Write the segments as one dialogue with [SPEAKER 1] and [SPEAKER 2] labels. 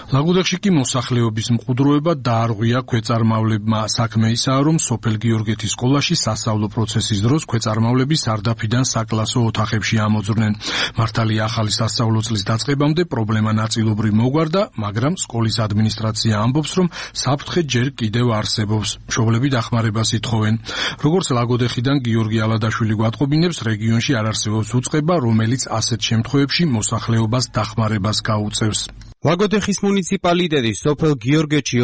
[SPEAKER 1] ლაგოდეხში კი მოსახლეობის მყუდროება დაარღვია ქვეწარმავლებმა. საქმე ისაა, რომ სოფელ გიორგეთის სკოლაში სასწავლო პროცესის დროს ქვეწარმავლები სარდაფიდან საკლასო ოთახებში ამოძვრნენ. მართალია ახალი სასწავლო წლის დაწყებამდე პრობლემა ნაწილობრივ მოგვარდა, მაგრამ სკოლის ადმინისტრაცია ამბობს, რომ საფრთხე ჯერ კიდევ არსებობს. მშობლები დახმარებას ითხოვენ. როგორც ლაგოდეხიდან გიორგი ალადაშვილი გვატყობინებს, რეგიონში არ არსებობს უწყება, რომელიც ასეთ შემთხვევებში მოსახლეობას დახმარებას გაუწევს.
[SPEAKER 2] ლაგოდეხის მუნიციპალიტეტის სოფელ გიორგეთში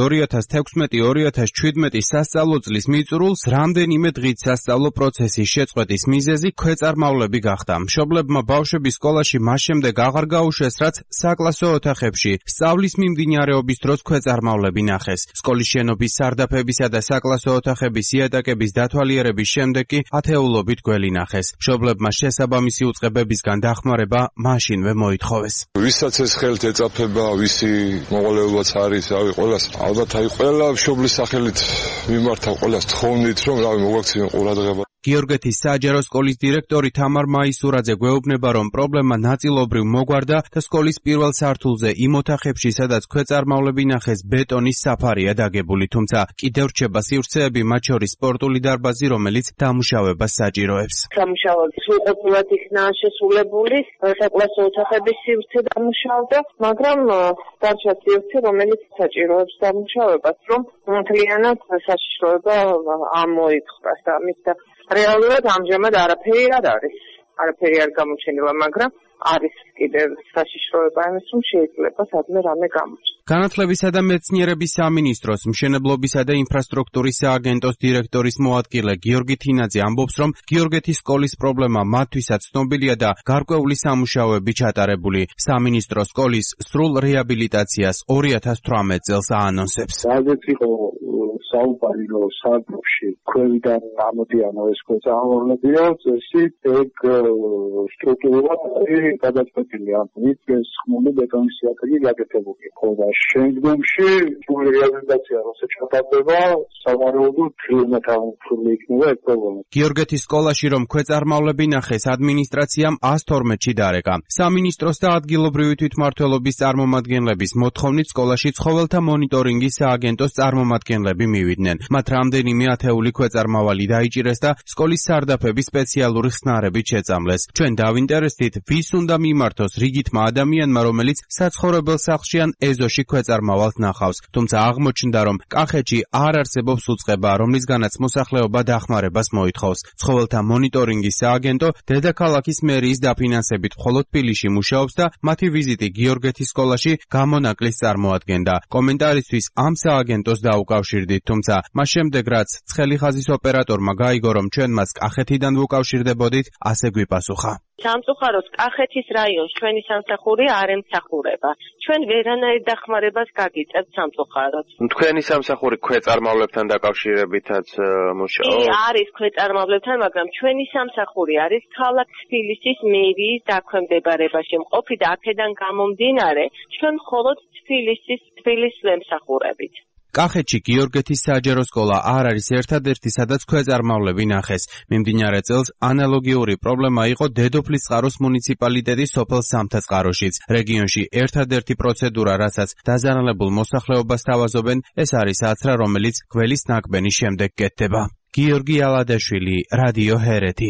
[SPEAKER 2] 2016-2017 სასწავლო წლის მიწურულს რამდენიმე დღით სასწავლო პროცესის შეწყვეტის მიზეზი ქვეწარმავლები გახდა. მშობლებმა ბავშვების სკოლაში მას შემდეგ აღარ გაუშვეს, რაც საკლასო ოთახებში სწავლის მიმდინარეობის დროს ქვეწარმავლები ნახეს. სკოლის შენობის სარდაფებისა და საკლასო ოთახების იატაკების დათვალიერების შემდეგ კი ათეულობით გველი ნახეს. მშობლებმა შესაბამისი უწყებებისგან დახმარება მაშინვე მოითხოვეს.
[SPEAKER 3] ვისაც ეს ხელთ ეწაფება, ვისი მოყოლებაც არის, ყველას ალბათ ყველა მშობლის სახელით მიმართავ ყველას თხოვნით, რომ მოგვაქციონ ყურადღება.
[SPEAKER 2] გიორგეთის საჯარო სკოლის დირექტორი თამარ მაისურაძე გვეუბნება, რომ პრობლემა ნაწილობრივ მოგვარდა და სკოლის პირველ სართულზე იმ ოთახებში, სადაც ქვეწარმავლები ნახეს, ბეტონის საფარია დაგებული, თუმცა კიდევ რჩება სივრცეები, მათ შორის სპორტული დარბაზი, რომელიც დამუშავებას საჭიროებს.
[SPEAKER 4] სამუშაოები სრულყოფილად იქნა შესრულებული, საკლასო ოთახების სივრცე დამუშავდა, მაგრამ დარჩა სივრცე, რომელიც საჭიროებს დამუშავებას, რომ მთლიანად საშიშროება ამოითხრას და ამის და რეალურად ამჟამად არაფერი არ არის. არაფერი არ გამოჩენილა, მაგრამ არის კიდევ საშიშროება იმის, რომ შეიძლება სადმე რამე გამოჩნდეს.
[SPEAKER 2] განათლებისა და მეცნიერების სამინისტროს მშენებლობისა და ინფრასტრუქტურის სააგენტოს დირექტორის მოადგილე გიორგი თინაძე ამბობს, რომ გიორგეთის სკოლის პრობლემა მათთვისაც ცნობილია და გარკვეული სამუშაოები ჩატარებული. სამინისტრო სკოლის სრულ რეაბილიტაციას 2018 წელს აანონსებს.
[SPEAKER 5] საუბარი რომ საგრუპში ქვევიდან ამოდიანო ეს ქვეწარმავლებია, წესი ეგ სტრუქტურულად გადაწყვეტილი ამ მიწის ხმული ბეტონის იატაკი გაკეთებული. ხოლო შემდგომში სრული რეალიზაცია როცა ჩატარდება, სავარაუდოდ მეთაურული იქნება ეს პრობლემა.
[SPEAKER 2] გიორგეთის სკოლაში რომ ქვეწარმავლები ნახეს, ადმინისტრაციამ 112-ში დარეკა. სამინისტროს და ადგილობრივი თვითმმართველობის წარმომადგენლების მოთხოვნით სკოლაში ცხოველთა მონიტორინგის სააგენტოს წარმომადგენლები მივიდნენ. მათ რამდენიმე ათეული ქვეწარმავალი დაიჭირეს და სკოლის სარდაფები სპეციალური ხსნარებით შეწამლეს. ჩვენ დავინტერესდით, ვის უნდა მიმართოს რიგითმა ადამიანმა, რომელიც საცხოვრებელ სახლში ან ეზოში ქვეწარმავალს ნახავს. თუმცა აღმოჩნდა, რომ კახეთში არ არსებობს უწყება, რომლისგანაც მოსახლეობა დახმარებას მოითხოვს. ცხოველთა მონიტორინგის სააგენტო დედაქალაქის მერიის დაფინანსებით მხოლოდ თბილისში მუშაობს და მათი ვიზიტი გიორგეთის სკოლაში გამონაკლის წარმოადგენდა. კომენტარისთვის ამ სააგენტოს დაუკავშირდით, თუმცა მას შემდეგ რაც ცხელი ხაზის ოპერატორმა გაიგო, რომ ჩვენ მას კახეთიდან ვუკავშირდებოდით, ასე გვიპასუხა.
[SPEAKER 4] სამწუხაროდ კახეთის რაიონს ჩვენი სამსახური არ ემსახურება. ჩვენ ვერანაირ დახმარებას გაგიწევთ სამწუხაროდ.
[SPEAKER 6] თქვენი სამსახური ქვეწარმავლებთან დაკავშირებითაც მუშაობს?
[SPEAKER 4] არის ქვეწარმავლებთან, მაგრამ ჩვენი სამსახური არის ქალაქ თბილისის მერიის დაქვემდებარებაში მყოფი და აქედან გამომდინარე, ჩვენ მხოლოდ თბილისს ვემსახურებით.
[SPEAKER 2] კახეთში გიორგეთის საჯარო სკოლა არ არის ერთადერთი, სადაც ქვეწარმავლები ნახეს. მიმდინარე წელს ანალოგიური პრობლემა იყო დედოფლისწყაროს მუნიციპალიტეტის სოფელ სამთაწყაროშიც. რეგიონში ერთადერთი პროცედურა, რასაც დაზარალებულ მოსახლეობას თავაზობენ, ეს არის აცრა, რომელიც გველის ნაკბენის შემდეგ კეთდება. გიორგი ალადაშვილი, რადიო ჰერეთი.